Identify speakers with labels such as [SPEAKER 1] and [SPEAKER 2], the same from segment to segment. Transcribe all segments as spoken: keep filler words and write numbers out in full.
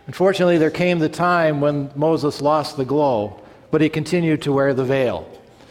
[SPEAKER 1] Unfortunately, there came the time when Moses lost the glow, but he continued to wear the veil.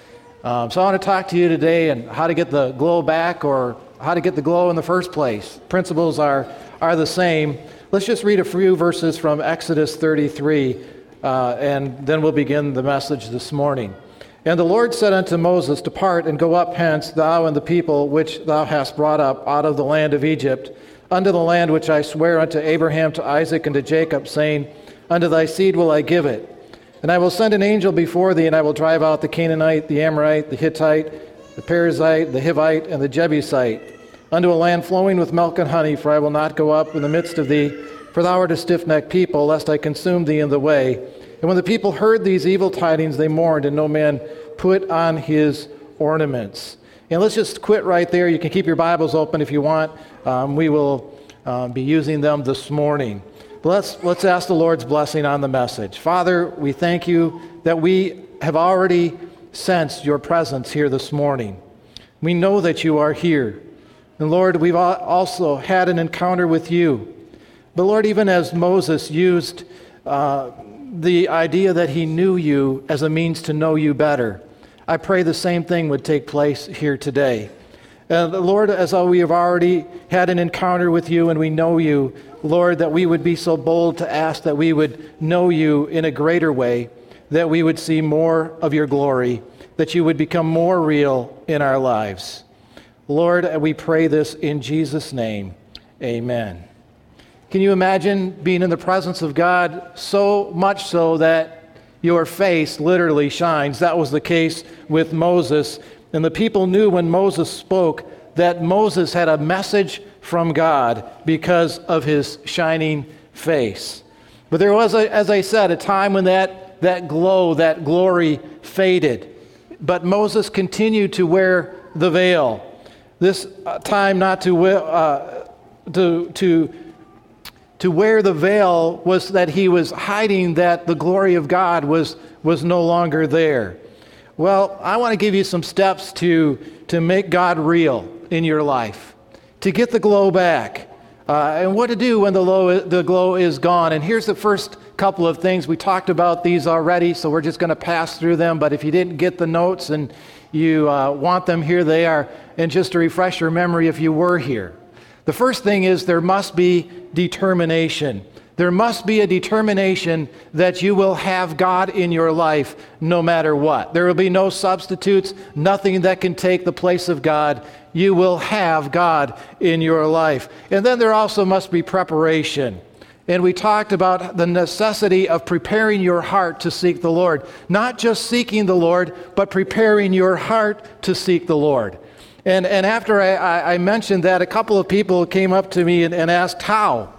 [SPEAKER 1] Um, so I want to talk to you today on how to get the glow back, or how to get the glow in the first place. Principles are, are the same. Let's just read a few verses from Exodus thirty-three, uh, and then we'll begin the message this morning. And the Lord said unto Moses, Depart and go up hence, thou and the people which thou hast brought up out of the land of Egypt, unto the land which I swear unto Abraham, to Isaac, and to Jacob, saying, Unto thy seed will I give it. And I will send an angel before thee, and I will drive out the Canaanite, the Amorite, the Hittite, the Perizzite, the Hivite, and the Jebusite, unto a land flowing with milk and honey, for I will not go up in the midst of thee, for thou art a stiff-necked people, lest I consume thee in the way. And when the people heard these evil tidings, they mourned, and no man put on his ornaments. And let's just quit right there. You can keep your Bibles open if you want. Um, we will uh, be using them this morning. But let's, let's ask the Lord's blessing on the message. Father, we thank you that we have already sensed your presence here this morning. We know that you are here. And Lord, we've also had an encounter with you. But Lord, even as Moses used uh, the idea that he knew you as a means to know you better, I pray the same thing would take place here today. Uh, Lord, as we have already had an encounter with you and we know you, Lord, that we would be so bold to ask that we would know you in a greater way, that we would see more of your glory, that you would become more real in our lives. Lord, we pray this in Jesus' name. Amen. Can you imagine being in the presence of God so much so that your face literally shines? That was the case with Moses. And the people knew when Moses spoke that Moses had a message from God because of his shining face. But there was, a, as I said, a time when that, that glow, that glory faded. But Moses continued to wear the veil. This uh, time not to, uh, to, to, to wear the veil was that he was hiding that the glory of God was, was no longer there. Well, I want to give you some steps to, to make God real in your life, to get the glow back, uh, and what to do when the, low, the glow is gone. And here's the first couple of things. We talked about these already, so we're just going to pass through them. But if you didn't get the notes and you uh, want them, here they are. And just to refresh your memory if you were here. The first thing is there must be determination. There must be a determination that you will have God in your life no matter what. There will be no substitutes, nothing that can take the place of God. You will have God in your life. And then there also must be preparation. And we talked about the necessity of preparing your heart to seek the Lord. Not just seeking the Lord, but preparing your heart to seek the Lord. And, and after I, I mentioned that, a couple of people came up to me and, and asked how.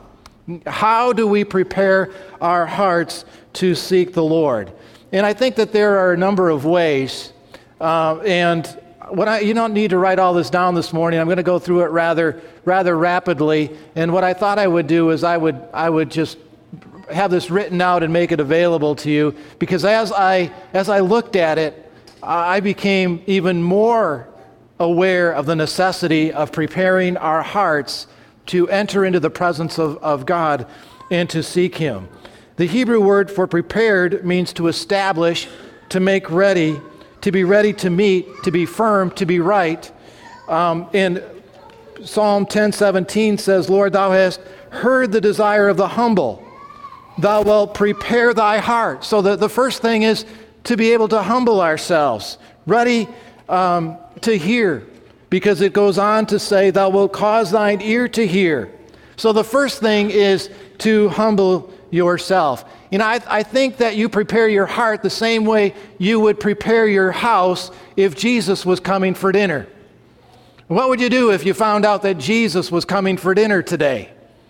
[SPEAKER 1] How do we prepare our hearts to seek the Lord? And I think that there are a number of ways. Uh, and what I, you don't need to write all this down this morning. I'm going to go through it rather rather rapidly. And what I thought I would do is I would I would just have this written out and make it available to you. Because as I as I looked at it, I became even more aware of the necessity of preparing our hearts to enter into the presence of, of God and to seek Him. The Hebrew word for prepared means to establish, to make ready, to be ready to meet, to be firm, to be right. Um, and Psalm ten seventeen says, Lord, thou hast heard the desire of the humble. Thou wilt prepare thy heart. So the, the first thing is to be able to humble ourselves, ready um, to hear. Because it goes on to say, thou wilt cause thine ear to hear. So the first thing is to humble yourself. You know, I, I think that you prepare your heart the same way you would prepare your house if Jesus was coming for dinner. What would you do if you found out that Jesus was coming for dinner today?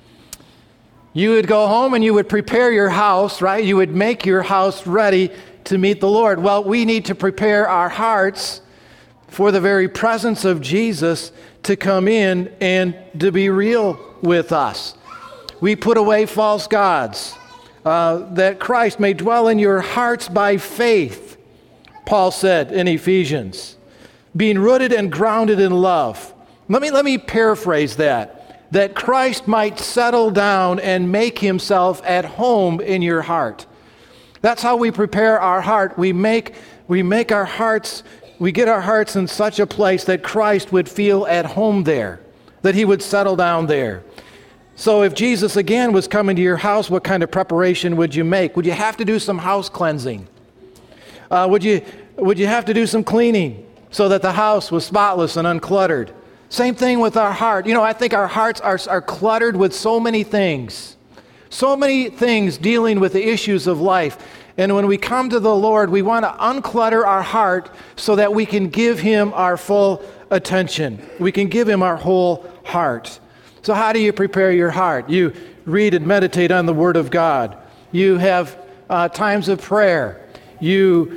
[SPEAKER 1] You would go home and you would prepare your house, right? You would make your house ready to meet the Lord. Well, we need to prepare our hearts for the very presence of Jesus to come in and to be real with us. We put away false gods, uh, that Christ may dwell in your hearts by faith, Paul said in Ephesians, being rooted and grounded in love. Let me, let me paraphrase that. that Christ might settle down and make himself at home in your heart. That's how we prepare our heart. We make, we make our hearts, we get our hearts in such a place that Christ would feel at home there, that he would settle down there. So if Jesus again was coming to your house, what kind of preparation would you make? Would you have to do some house cleansing? Uh, would you, would you have to do some cleaning so that the house was spotless and uncluttered? Same thing with our heart. You know, I think our hearts are, are cluttered with so many things. So many things dealing with the issues of life. And when we come to the Lord, we want to unclutter our heart so that we can give him our full attention. We can give him our whole heart. So how do you prepare your heart? You read and meditate on the Word of God. You have uh, times of prayer. You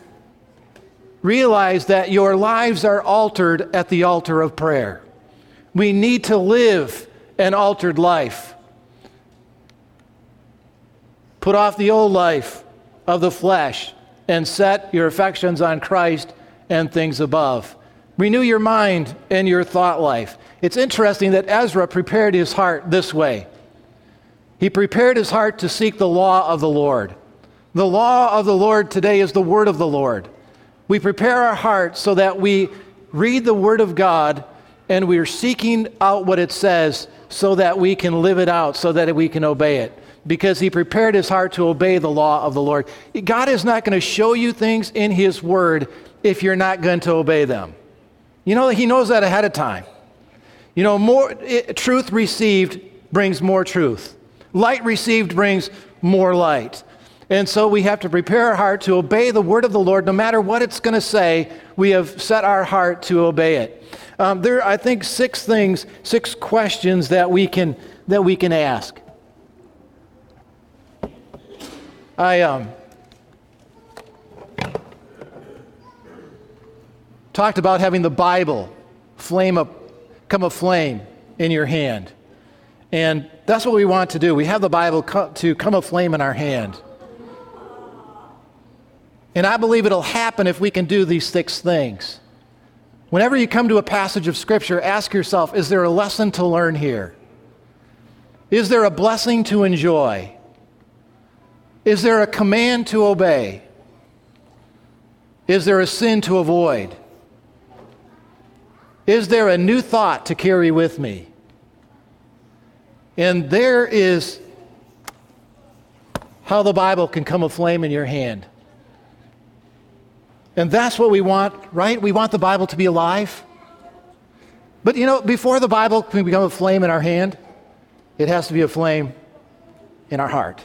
[SPEAKER 1] realize that your lives are altered at the altar of prayer. We need to live an altered life. Put off the old life of the flesh and set your affections on Christ and things above. Renew your mind and your thought life. It's interesting that Ezra prepared his heart this way. He prepared his heart to seek the law of the Lord. The law of the Lord today is the word of the Lord. We prepare our hearts so that we read the Word of God and we're seeking out what it says so that we can live it out, so that we can obey it. Because he prepared his heart to obey the law of the Lord. God is not going to show you things in his Word if you're not going to obey them. You know, he knows that ahead of time. You know, more it, truth received brings more truth. Light received brings more light. And so we have to prepare our heart to obey the word of the Lord. No matter what it's going to say, we have set our heart to obey it. Um, there are, I think, six things, six questions that we can that we can ask. I um, talked about having the Bible flame up, come a flame in your hand. And that's what we want to do. We have the Bible co- to come a flame in our hand. And I believe it'll happen if we can do these six things. Whenever you come to a passage of Scripture, ask yourself, is there a lesson to learn here? Is there a blessing to enjoy? Is there a command to obey? Is there a sin to avoid? Is there a new thought to carry with me? And there is how the Bible can come a flame in your hand. And that's what we want, right? We want the Bible to be alive. But you know, before the Bible can become a flame in our hand, it has to be a flame in our heart.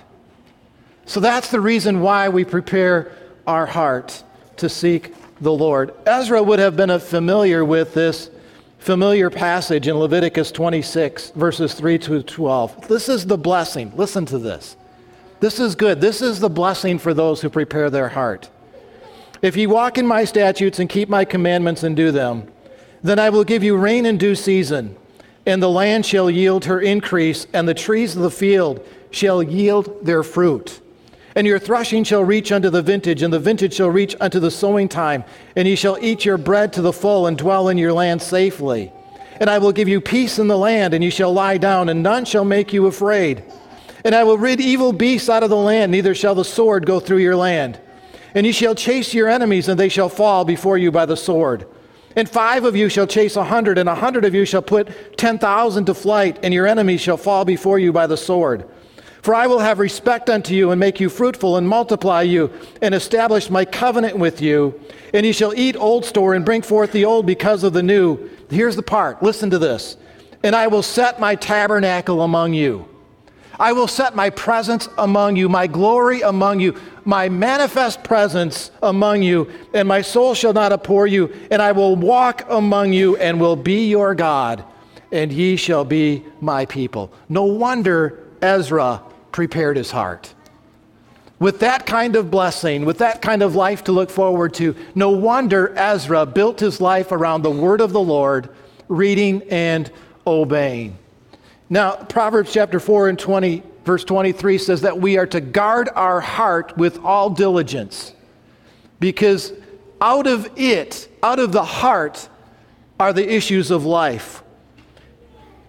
[SPEAKER 1] So that's the reason why we prepare our heart to seek the Lord. Ezra would have been familiar with this familiar passage in Leviticus twenty-six, verses three to twelve. This is the blessing. Listen to this. This is good. This is the blessing for those who prepare their heart. If ye walk in my statutes and keep my commandments and do them, then I will give you rain in due season, and the land shall yield her increase, and the trees of the field shall yield their fruit. And your threshing shall reach unto the vintage, and the vintage shall reach unto the sowing time, and ye shall eat your bread to the full, and dwell in your land safely. And I will give you peace in the land, and ye shall lie down, and none shall make you afraid. And I will rid evil beasts out of the land, neither shall the sword go through your land. And ye shall chase your enemies, and they shall fall before you by the sword. And five of you shall chase a hundred, and a hundred of you shall put ten thousand to flight, and your enemies shall fall before you by the sword. For I will have respect unto you, and make you fruitful, and multiply you, and establish my covenant with you. And ye shall eat old store, and bring forth the old because of the new. Here's the part. Listen to this. And I will set my tabernacle among you. I will set my presence among you, my glory among you, my manifest presence among you, and my soul shall not abhor you, and I will walk among you and will be your God, and ye shall be my people. No wonder Ezra prepared his heart. With that kind of blessing, with that kind of life to look forward to, no wonder Ezra built his life around the word of the Lord, reading and obeying. Now, Proverbs chapter four and twenty, verse twenty-three says that we are to guard our heart with all diligence, because out of it, out of the heart, are the issues of life.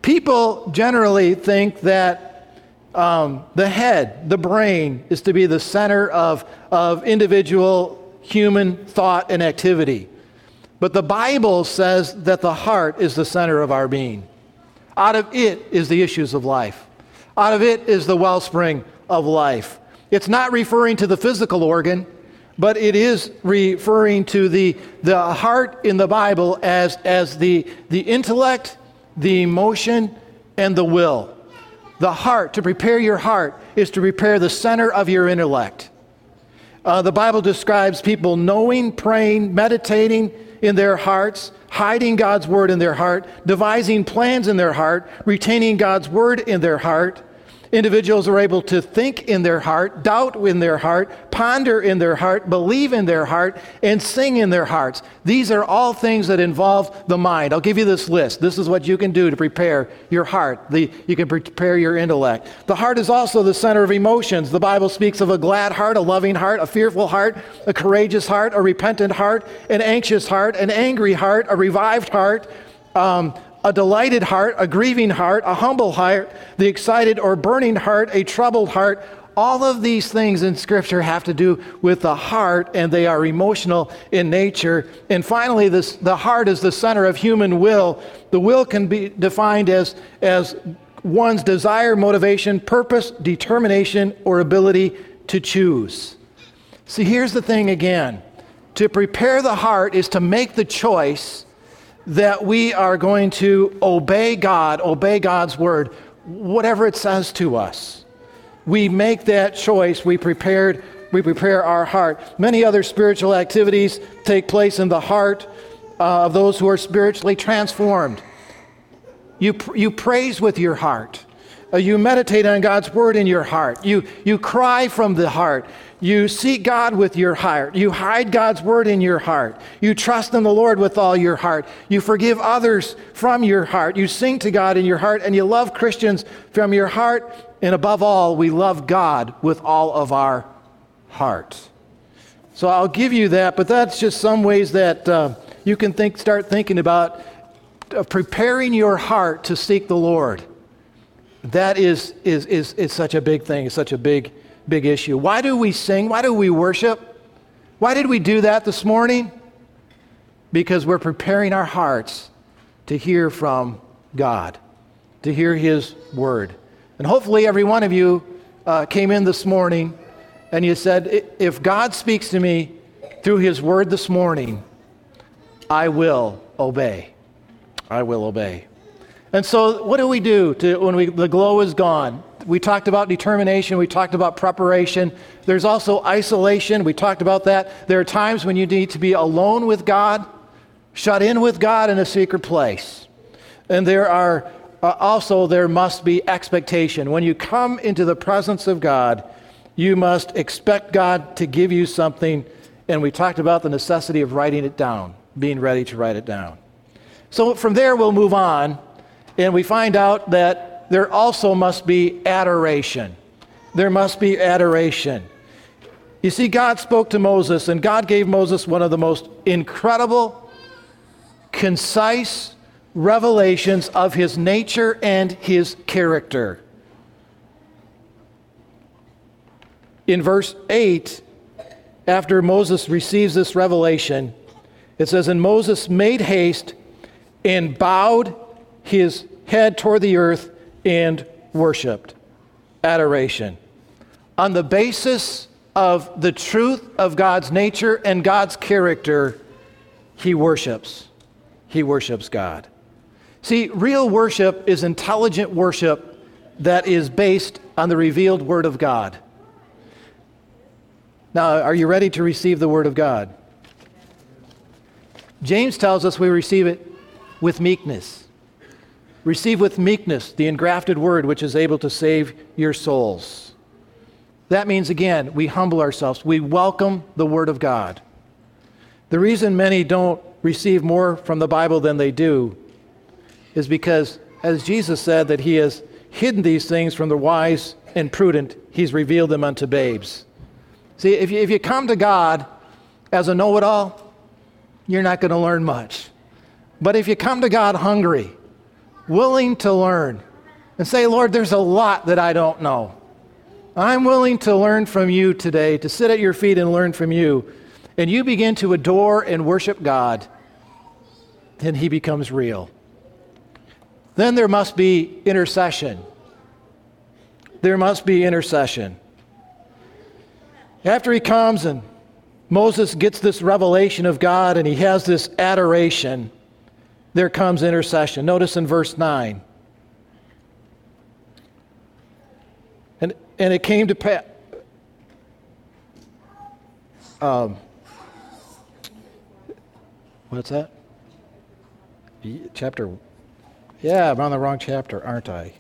[SPEAKER 1] People generally think that um, the head, the brain, is to be the center of, of individual human thought and activity. But the Bible says that the heart is the center of our being. Out of it is the issues of life. Out of it is the wellspring of life. It's not referring to the physical organ, but it is referring to the, the heart in the Bible as, as the, the intellect, the emotion, and the will. The heart, to prepare your heart, is to prepare the center of your intellect. Uh, the Bible describes people knowing, praying, meditating in their hearts, hiding God's word in their heart, devising plans in their heart, retaining God's word in their heart. Individuals are able to think in their heart, doubt in their heart, ponder in their heart, believe in their heart, and sing in their hearts. These are all things that involve the mind. I'll give you this list. This is what you can do to prepare your heart. The, you can prepare your intellect. The heart is also the center of emotions. The Bible speaks of a glad heart, a loving heart, a fearful heart, a courageous heart, a repentant heart, an anxious heart, an angry heart, a revived heart, um, a delighted heart, a grieving heart, a humble heart, the excited or burning heart, a troubled heart. All of these things in Scripture have to do with the heart, and they are emotional in nature. And finally, this, the heart is the center of human will. The will can be defined as, as one's desire, motivation, purpose, determination, or ability to choose. See, here's the thing again. To prepare the heart is to make the choice that we are going to obey God, obey God's word, whatever it says to us. We make that choice. We prepared, we prepare our heart. Many other spiritual activities take place in the heart uh, of those who are spiritually transformed. You, you praise with your heart. Uh, you meditate on God's word in your heart. You, you cry from the heart. You seek God with your heart. You hide God's word in your heart. You trust in the Lord with all your heart. You forgive others from your heart. You sing to God in your heart, and you love Christians from your heart. And above all, we love God with all of our heart. So I'll give you that, but that's just some ways that uh, you can think, start thinking about uh, preparing your heart to seek the Lord. That is, is, is, is such a big thing. It's such a big Big issue. Why do we sing? Why do we worship? Why did we do that this morning? Because we're preparing our hearts to hear from God, to hear His word. And hopefully every one of you uh, came in this morning and you said, if God speaks to me through His word this morning, I will obey. I will obey. And so what do we do to, when we, the glow is gone? We talked about determination. We talked about preparation. There's also isolation. We talked about that. There are times when you need to be alone with God, shut in with God in a secret place. And there are uh, also, there must be expectation. When you come into the presence of God, you must expect God to give you something. And we talked about the necessity of writing it down, being ready to write it down. So from there, we'll move on. And we find out that there also must be adoration. There must be adoration. You see, God spoke to Moses, and God gave Moses one of the most incredible, concise revelations of His nature and His character. In verse eight, after Moses receives this revelation, it says, "And Moses made haste and bowed his head toward the earth and worshiped." Adoration. On the basis of the truth of God's nature and God's character, he worships. He worships God. See, real worship is intelligent worship that is based on the revealed Word of God. Now, are you ready to receive the Word of God? James tells us we receive it with meekness. Receive with meekness the engrafted word which is able to save your souls. That means, again, we humble ourselves. We welcome the Word of God. The reason many don't receive more from the Bible than they do is because, as Jesus said, that He has hidden these things from the wise and prudent, He's revealed them unto babes. See, if you, if you come to God as a know-it-all, you're not going to learn much. But if you come to God hungry, willing to learn and say, Lord, there's a lot that I don't know. I'm willing to learn from you today, to sit at your feet and learn from you. And you begin to adore and worship God, then he becomes real. Then there must be intercession. There must be intercession. After he comes and Moses gets this revelation of God and he has this adoration, there comes intercession. Notice in verse nine. And, and it came to pass. Um, what's that? Chapter. Yeah, I'm on the wrong chapter, aren't I?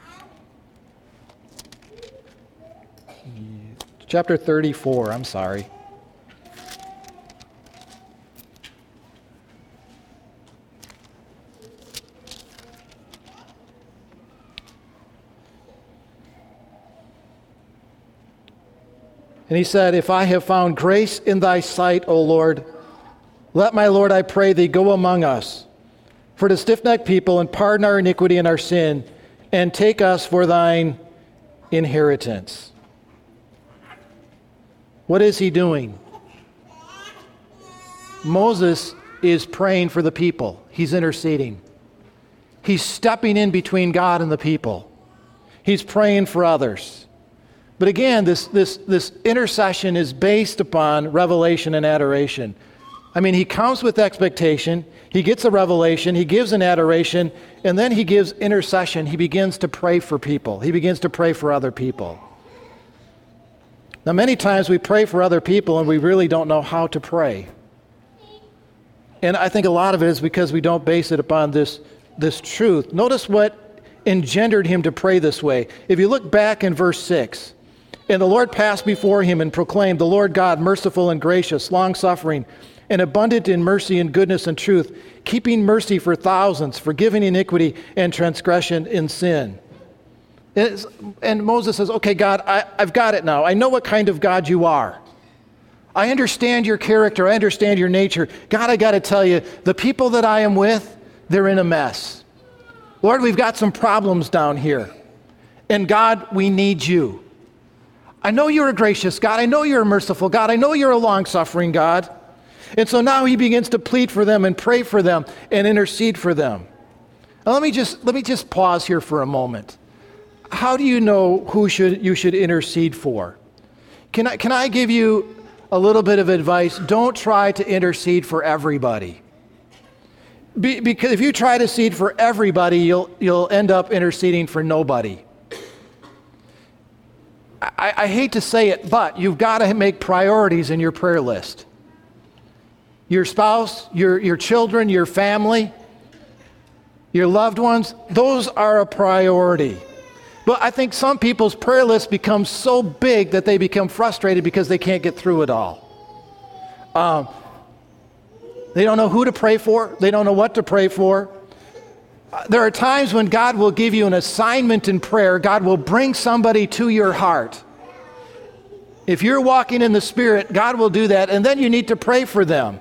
[SPEAKER 1] Chapter thirty-four, I'm sorry. And he said, if I have found grace in thy sight, O Lord, let my Lord, I pray thee, go among us for the stiff-necked people, and pardon our iniquity and our sin, and take us for thine inheritance. What is he doing? Moses is praying for the people. He's interceding. He's stepping in between God and the people. He's praying for others. But again, this, this, this intercession is based upon revelation and adoration. I mean, he comes with expectation, he gets a revelation, he gives an adoration, and then he gives intercession. He begins to pray for people. He begins to pray for other people. Now, many times we pray for other people and we really don't know how to pray. And I think a lot of it is because we don't base it upon this, this truth. Notice what engendered him to pray this way. If you look back in verse six, and the Lord passed before him and proclaimed, the Lord God, merciful and gracious, long-suffering, and abundant in mercy and goodness and truth, keeping mercy for thousands, forgiving iniquity and transgression in sin. It's, and Moses says, okay, God, I, I've got it now. I know what kind of God you are. I understand your character. I understand your nature. God, I got to tell you, the people that I am with, they're in a mess. Lord, we've got some problems down here. And God, we need you. I know you're a gracious God. I know you're a merciful God. I know you're a long-suffering God. And so now he begins to plead for them and pray for them and intercede for them. Now let me just let me just pause here for a moment. How do you know who should you should intercede for? Can I can I give you a little bit of advice? Don't try to intercede for everybody. Be, because if you try to intercede for everybody, you'll you'll end up interceding for nobody. I, I hate to say it, but you've got to make priorities in your prayer list. Your spouse, your, your children, your family, your loved ones, those are a priority. But I think some people's prayer list becomes so big that they become frustrated because they can't get through it all. Um, they don't know who to pray for. They don't know what to pray for. There are times when God will give you an assignment in prayer. God will bring somebody to your heart. If you're walking in the Spirit, God will do that, and then you need to pray for them.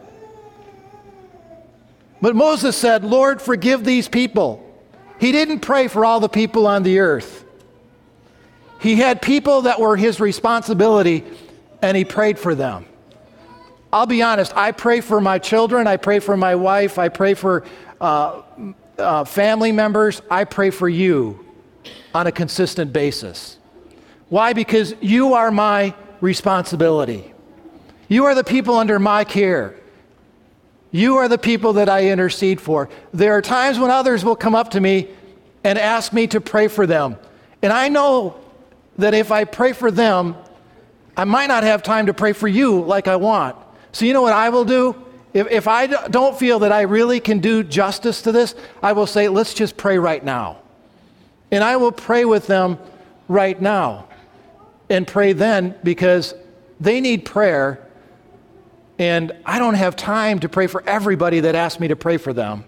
[SPEAKER 1] But Moses said, Lord, forgive these people. He didn't pray for all the people on the earth. He had people that were his responsibility, and he prayed for them. I'll be honest, I pray for my children, I pray for my wife, I pray for uh, uh, family members, I pray for you on a consistent basis. Why? Because you are my responsibility. You are the people under my care. You are the people that I intercede for. There are times when others will come up to me and ask me to pray for them. And I know that if I pray for them, I might not have time to pray for you like I want. So you know what I will do? If, if I don't feel that I really can do justice to this, I will say, let's just pray right now. And I will pray with them right now. And pray then because they need prayer. And I don't have time to pray for everybody that asks me to pray for them.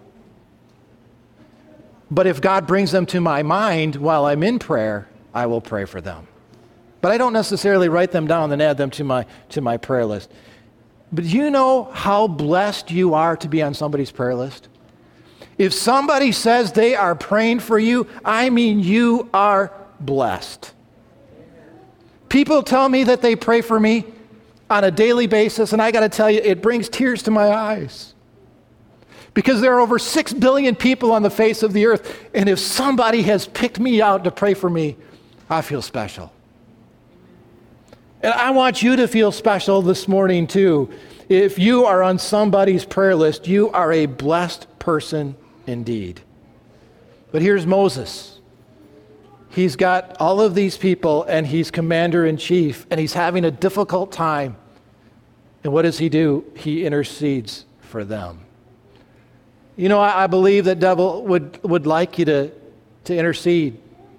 [SPEAKER 1] But if God brings them to my mind while I'm in prayer, I will pray for them. But I don't necessarily write them down and add them to my to my prayer list. But you know how blessed you are to be on somebody's prayer list? If somebody says they are praying for you, I mean you are blessed. People tell me that they pray for me on a daily basis, and I got to tell you, it brings tears to my eyes. Because there are over six billion people on the face of the earth, and if somebody has picked me out to pray for me, I feel special. And I want you to feel special this morning too. If you are on somebody's prayer list, you are a blessed person indeed. But here's Moses. He's got all of these people, and he's commander in chief, and he's having a difficult time. And what does he do? He intercedes for them. You know, I, I believe that devil would, would like you to, to intercede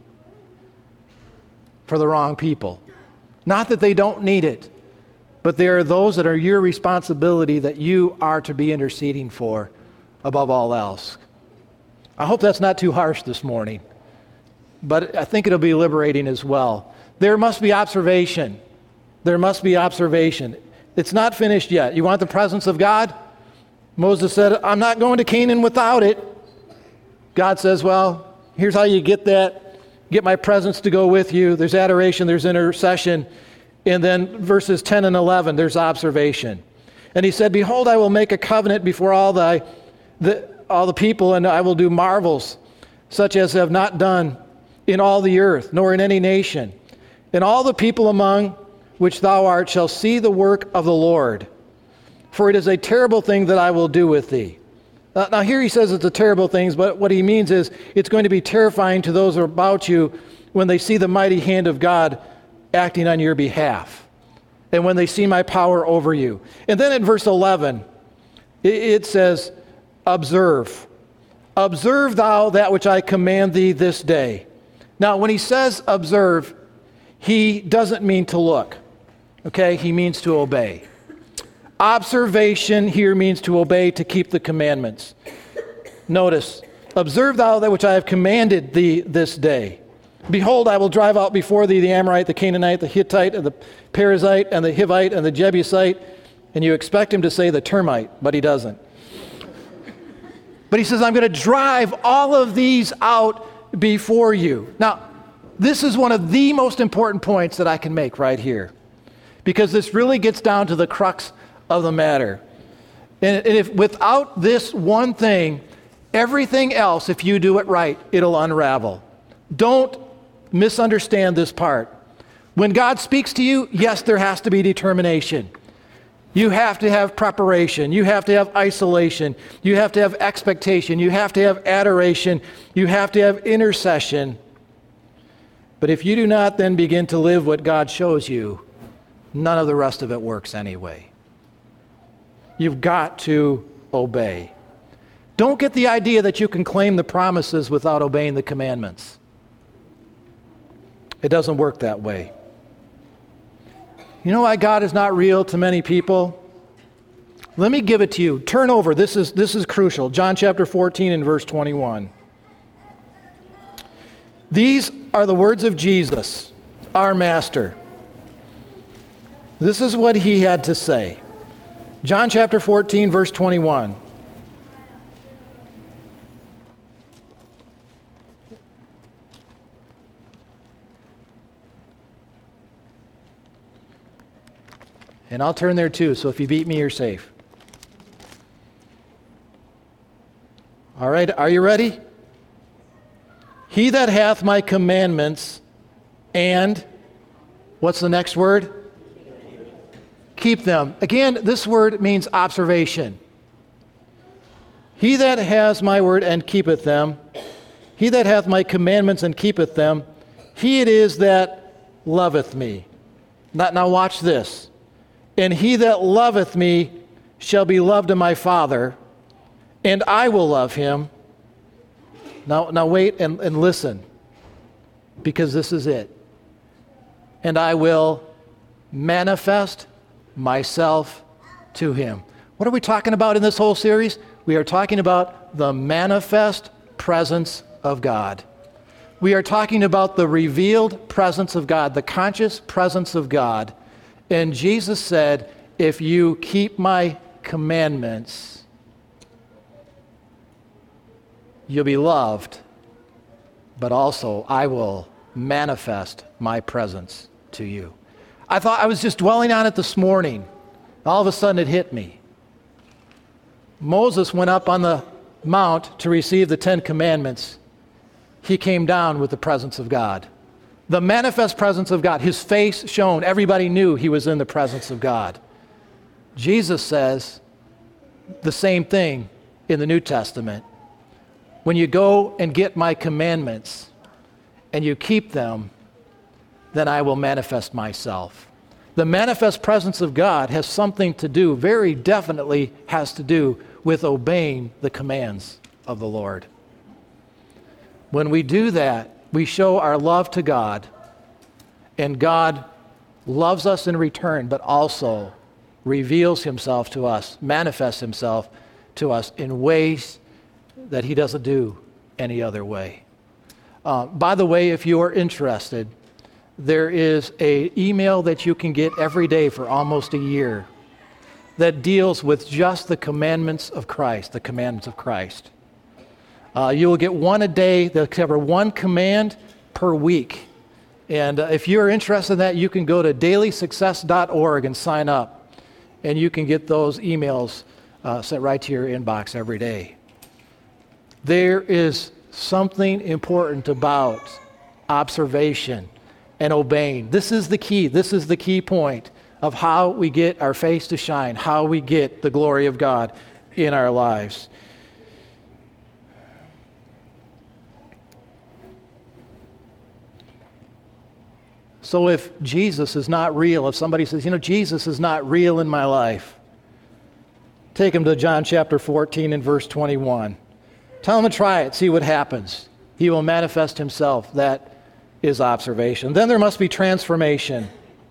[SPEAKER 1] for the wrong people. Not that they don't need it, but there are those that are your responsibility that you are to be interceding for above all else. I hope that's not too harsh this morning, but I think it'll be liberating as well. There must be observation. There must be observation. It's not finished yet. You want the presence of God? Moses said, I'm not going to Canaan without it. God says, well, here's how you get that. Get my presence to go with you. There's adoration, there's intercession. And then verses ten and eleven, there's observation. And he said, behold, I will make a covenant before all thy, the, all the people, and I will do marvels, such as have not done in all the earth, nor in any nation. And all the people among which thou art shall see the work of the Lord. For it is a terrible thing that I will do with thee. Now, now here he says it's a terrible thing, but what he means is it's going to be terrifying to those about you when they see the mighty hand of God acting on your behalf, and when they see my power over you. And then in verse eleven, it, it says, observe. Observe thou that which I command thee this day. Now, when he says observe, he doesn't mean to look. Okay, he means to obey. Observation here means to obey, to keep the commandments. Notice, observe thou that which I have commanded thee this day. Behold, I will drive out before thee the Amorite, the Canaanite, the Hittite, and the Perizzite, and the Hivite, and the Jebusite. And you expect him to say the termite, but he doesn't. But he says, I'm going to drive all of these out before you. Now, this is one of the most important points that I can make right here, because this really gets down to the crux of the matter. And if without this one thing, everything else, if you do it right, it'll unravel. Don't misunderstand this part. When God speaks to you, yes, there has to be determination. You have to have preparation. You have to have isolation. You have to have expectation. You have to have adoration. You have to have intercession. But if you do not then begin to live what God shows you, none of the rest of it works anyway. You've got to obey. Don't get the idea that you can claim the promises without obeying the commandments. It doesn't work that way. You know why God is not real to many people? Let me give it to you. Turn over. This is, this is crucial. John chapter fourteen and verse twenty-one. These are the words of Jesus, our Master. This is what he had to say. John chapter fourteen, verse twenty-one. And I'll turn there too, so if you beat me, you're safe. All right, are you ready? He that hath my commandments and, what's the next word? Keep them. Again, this word means observation. He that has my word and keepeth them, he that hath my commandments and keepeth them, he it is that loveth me. Now, now watch this. And he that loveth me shall be loved of my Father, and I will love him. Now, now wait and, and listen, because this is it. And I will manifest myself to him. What are we talking about in this whole series? We are talking about the manifest presence of God. We are talking about the revealed presence of God, the conscious presence of God. And Jesus said, if you keep my commandments, you'll be loved, but also I will manifest my presence to you. I thought I was just dwelling on it this morning. All of a sudden it hit me. Moses went up on the mount to receive the Ten Commandments. He came down with the presence of God. The manifest presence of God. His face shone. Everybody knew he was in the presence of God. Jesus says the same thing in the New Testament. When you go and get my commandments and you keep them, then I will manifest myself. The manifest presence of God has something to do, very definitely has to do with obeying the commands of the Lord. When we do that, we show our love to God, and God loves us in return, but also reveals himself to us, manifests himself to us in ways that he doesn't do any other way. Uh, by the way, if you are interested, there is an email that you can get every day for almost a year that deals with just the commandments of Christ, the commandments of Christ. Uh, you will get one a day. They'll cover one command per week. And uh, if you're interested in that, you can go to daily success dot org and sign up. And you can get those emails uh, sent right to your inbox every day. There is something important about observation and obeying. This is the key. This is the key point of how we get our face to shine, how we get the glory of God in our lives. So if Jesus is not real, if somebody says, you know, Jesus is not real in my life, take them to John chapter fourteen and verse twenty-one. Tell them to try it, see what happens. He will manifest himself. That is observation. Then there must be transformation.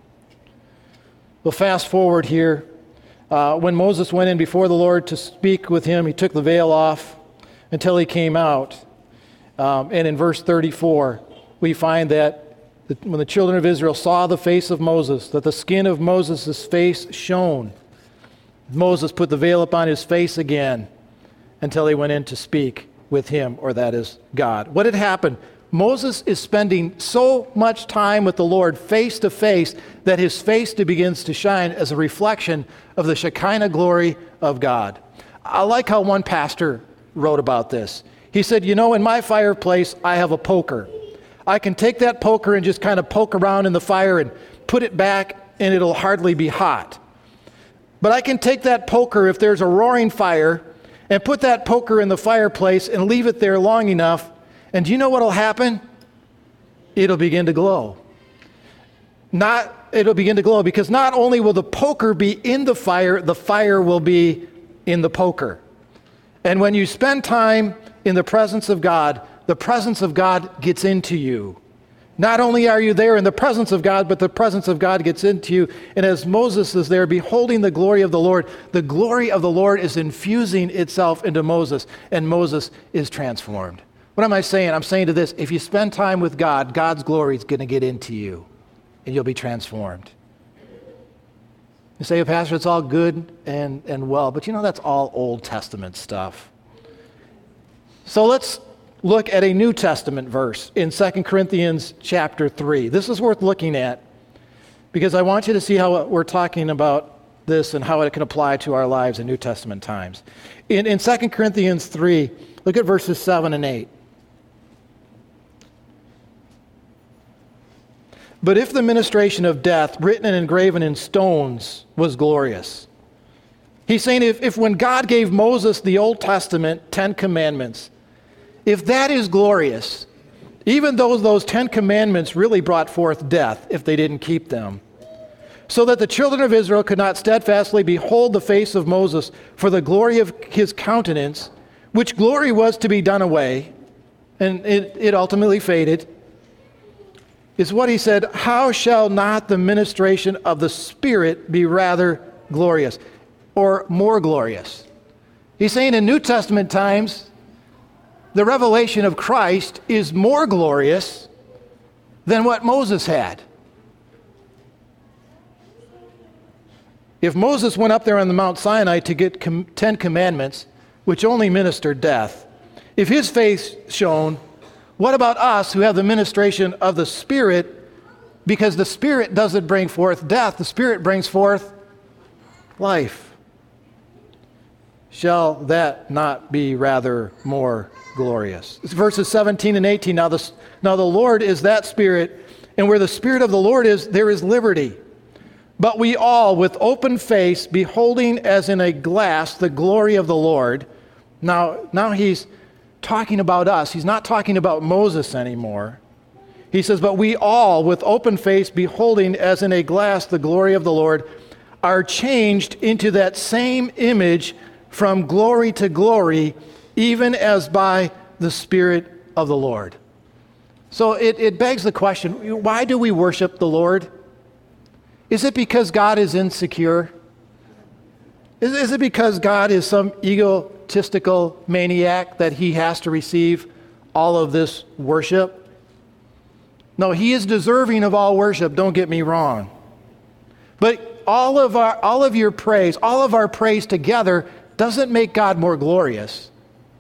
[SPEAKER 1] We'll fast forward here. Uh, when Moses went in before the Lord to speak with him, he took the veil off until he came out. Um, and in verse thirty-four, we find that when the children of Israel saw the face of Moses, that the skin of Moses' face shone. Moses put the veil upon his face again until he went in to speak with him, or that is God. What had happened? Moses is spending so much time with the Lord face to face that his face begins to shine as a reflection of the Shekinah glory of God. I like how one pastor wrote about this. He said, you know, in my fireplace, I have a poker. I can take that poker and just kind of poke around in the fire and put it back, and it'll hardly be hot. But I can take that poker, if there's a roaring fire, and put that poker in the fireplace and leave it there long enough, and do you know what will happen? It'll begin to glow. Not, it'll begin to glow because not only will the poker be in the fire, the fire will be in the poker. And when you spend time in the presence of God, the presence of God gets into you. Not only are you there in the presence of God, but the presence of God gets into you. And as Moses is there beholding the glory of the Lord, the glory of the Lord is infusing itself into Moses, and Moses is transformed. What am I saying? I'm saying to this, if you spend time with God, God's glory is going to get into you, and you'll be transformed. You say, oh, Pastor, it's all good and, and well, but you know that's all Old Testament stuff. So let's look at a New Testament verse in Second Corinthians chapter three. This is worth looking at because I want you to see how we're talking about this and how it can apply to our lives in New Testament times. In, in Second Corinthians three, look at verses seven and eight. But if the ministration of death, written and engraven in stones, was glorious. He's saying if, if when God gave Moses the Old Testament Ten Commandments, if that is glorious, even though those Ten Commandments really brought forth death if they didn't keep them, so that the children of Israel could not steadfastly behold the face of Moses for the glory of his countenance, which glory was to be done away, and it, it ultimately faded, is what he said, how shall not the ministration of the Spirit be rather glorious, or more glorious? He's saying in New Testament times, the revelation of Christ is more glorious than what Moses had. If Moses went up there on the Mount Sinai to get com- Ten Commandments, which only ministered death, If his face shone, what about us who have the ministration of the Spirit? Because the Spirit doesn't bring forth death, the Spirit brings forth life. Shall that not be rather more glorious? It's verses seventeen and eighteen. Now the, now the Lord is that Spirit, and where the Spirit of the Lord is, there is liberty. But we all, with open face, beholding as in a glass the glory of the Lord. Now, now he's talking about us. He's not talking about Moses anymore. He says, but we all, with open face, beholding as in a glass the glory of the Lord, are changed into that same image from glory to glory, even as by the Spirit of the Lord. So it, it begs the question, why do we worship the Lord? Is it because God is insecure? Is, is it because God is some egotistical maniac that he has to receive all of this worship? No, he is deserving of all worship, don't get me wrong. But all of our, all of your praise, all of our praise together doesn't make God more glorious.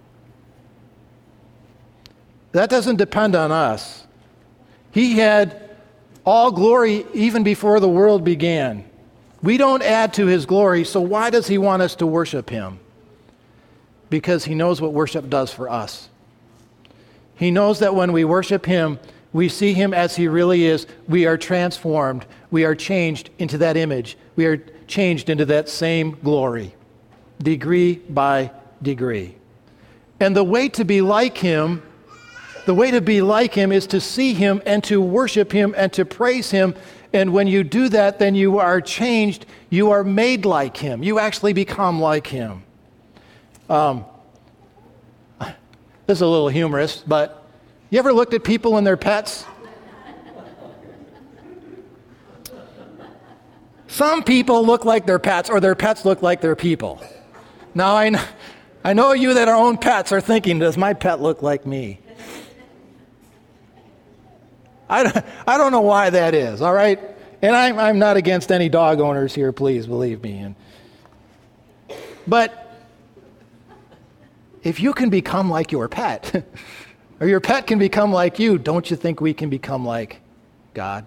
[SPEAKER 1] That doesn't depend on us. He had all glory even before the world began. We don't add to his glory, so why does he want us to worship him? Because he knows what worship does for us. He knows that when we worship him, we see him as he really is. We are transformed. We are changed into that image. We are changed into that same glory, degree by degree. And the way to be like him, the way to be like him is to see him and to worship him and to praise him. And when you do that, then you are changed. You are made like him. You actually become like him. Um, this is a little humorous, but you ever looked at people and their pets? Some people look like their pets, or their pets look like their people. Now, I know, I know you that own pets are thinking, does my pet look like me? I don't, I don't know why that is, all right? And I'm, I'm not against any dog owners here, please believe me. And, but if you can become like your pet, or your pet can become like you, don't you think we can become like God?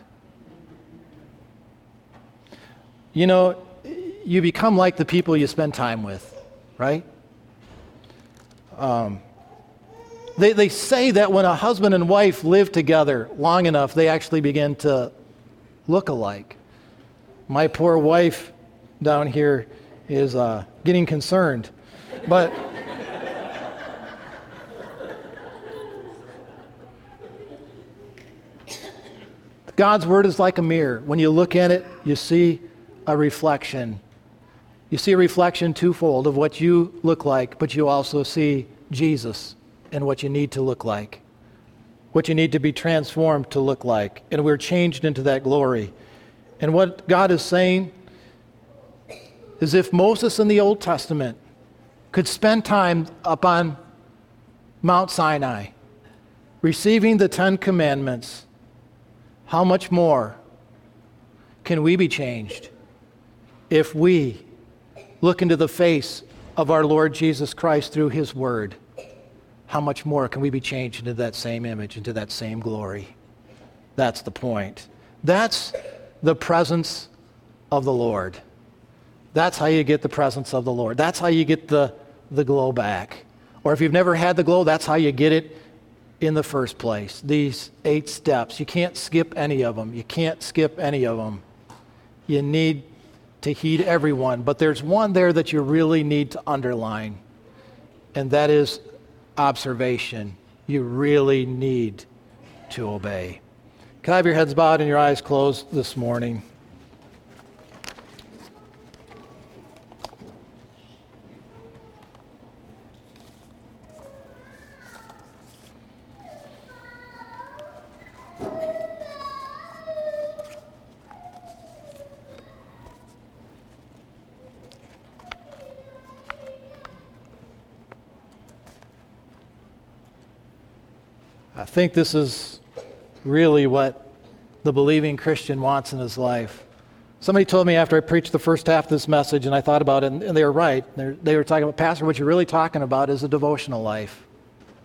[SPEAKER 1] You know, you become like the people you spend time with, right? Um, they, they say that when a husband and wife live together long enough, they actually begin to look alike. My poor wife down here is uh, getting concerned. But God's word is like a mirror. When you look at it, you see a reflection. You see a reflection twofold of what you look like, but you also see Jesus and what you need to look like, what you need to be transformed to look like. And we're changed into that glory. And what God is saying is if Moses in the Old Testament could spend time up on Mount Sinai, receiving the Ten Commandments, how much more can we be changed if we look into the face of our Lord Jesus Christ through his word? How much more can we be changed into that same image, into that same glory? That's the point. That's the presence of the Lord. That's how you get the presence of the Lord. That's how you get the, the glow back. Or if you've never had the glow, that's how you get it in the first place. These eight steps. You can't skip any of them. You can't skip any of them. You need to heed every one. But there's one there that you really need to underline, and that is observation. You really need to obey. Can I have your heads bowed and your eyes closed this morning? I think this is really what the believing Christian wants in his life. Somebody told me after I preached the first half of this message, and I thought about it, and they were right. They're, they were talking about, Pastor, what you're really talking about is a devotional life.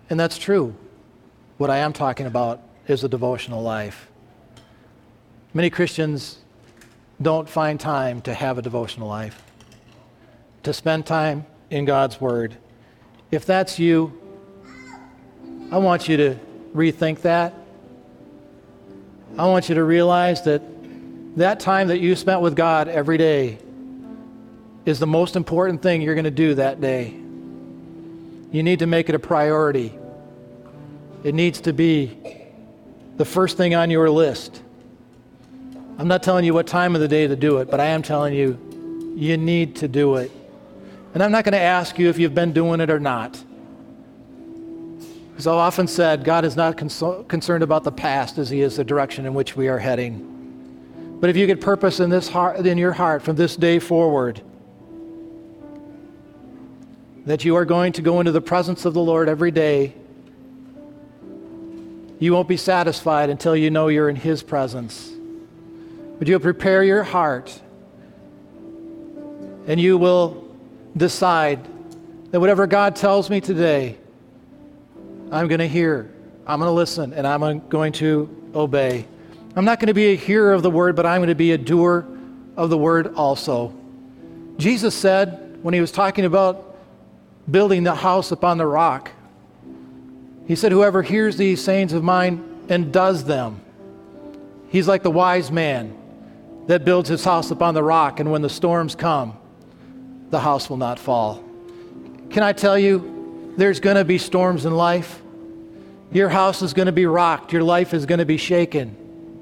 [SPEAKER 1] And that's true. What I am talking about is a devotional life. Many Christians don't find time to have a devotional life, to spend time in God's Word. If that's you, I want you to rethink that. I want you to realize that that time that you spent with God every day is the most important thing you're going to do that day. You need to make it a priority. It needs to be the first thing on your list. I'm not telling you what time of the day to do it, but I am telling you, you need to do it. And I'm not going to ask you if you've been doing it or not. As I've often said, God is not cons- concerned about the past as he is the direction in which we are heading. But if you get purpose in this heart, in your heart from this day forward, that you are going to go into the presence of the Lord every day, you won't be satisfied until you know you're in his presence. But you'll prepare your heart, and you will decide that whatever God tells me today, I'm going to hear, I'm going to listen, and I'm going to obey. I'm not going to be a hearer of the word, but I'm going to be a doer of the word also. Jesus said, when he was talking about building the house upon the rock, he said, whoever hears these sayings of mine and does them, he's like the wise man that builds his house upon the rock, and when the storms come, the house will not fall. Can I tell you, there's going to be storms in life. Your house is going to be rocked. Your life is going to be shaken.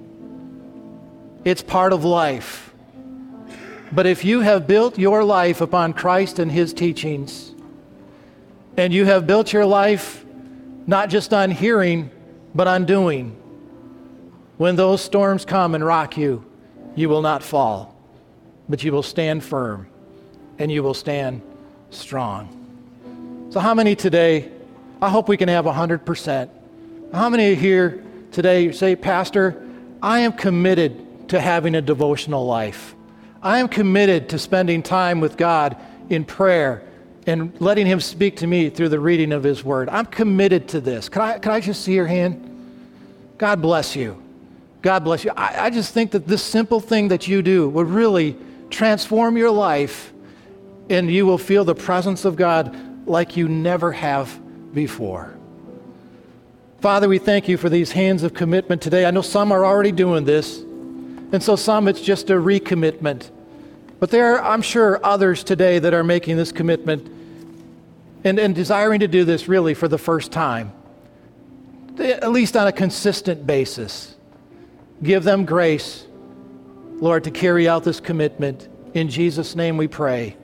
[SPEAKER 1] It's part of life. But if you have built your life upon Christ and his teachings, and you have built your life not just on hearing, but on doing, when those storms come and rock you, you will not fall, but you will stand firm, and you will stand strong. So how many today, I hope we can have one hundred percent. How many here today say, Pastor, I am committed to having a devotional life. I am committed to spending time with God in prayer and letting him speak to me through the reading of his word. I'm committed to this. Can I, can I just see your hand? God bless you. God bless you. I, I just think that this simple thing that you do would really transform your life, and you will feel the presence of God like you never have before. Father, we thank you for these hands of commitment today. I know some are already doing this, and so some it's just a recommitment. But there are, I'm sure, others today that are making this commitment and, and desiring to do this really for the first time, at least on a consistent basis. Give them grace, Lord, to carry out this commitment. In Jesus' name we pray.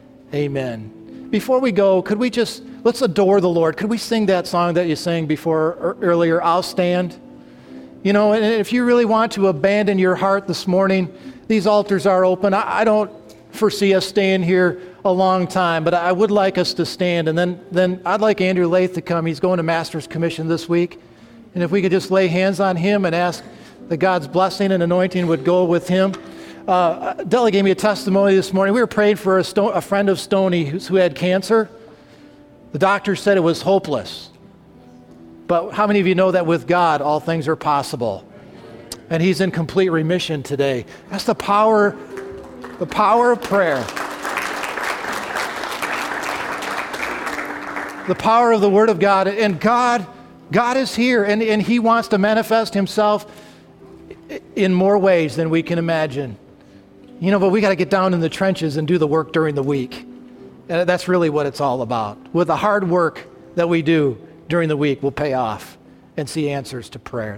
[SPEAKER 1] Amen. Before we go, could we just, let's adore the Lord. Could we sing that song that you sang before er, earlier, I'll Stand? You know, and if you really want to abandon your heart this morning, these altars are open. I, I don't foresee us staying here a long time, but I would like us to stand. And then, then I'd like Andrew Lath to come. He's going to Master's Commission this week. And if we could just lay hands on him and ask that God's blessing and anointing would go with him. Uh, Della gave me a testimony this morning. We were praying for a, sto- a friend of Stony who's, who had cancer. The doctor said it was hopeless. But how many of you know that with God, all things are possible? And he's in complete remission today. That's the power, the power of prayer. The power of the Word of God. And God, God is here, and, and he wants to manifest himself in more ways than we can imagine. You know, but we got to get down in the trenches and do the work during the week. And that's really what it's all about. With the hard work that we do during the week, we'll pay off and see answers to prayer.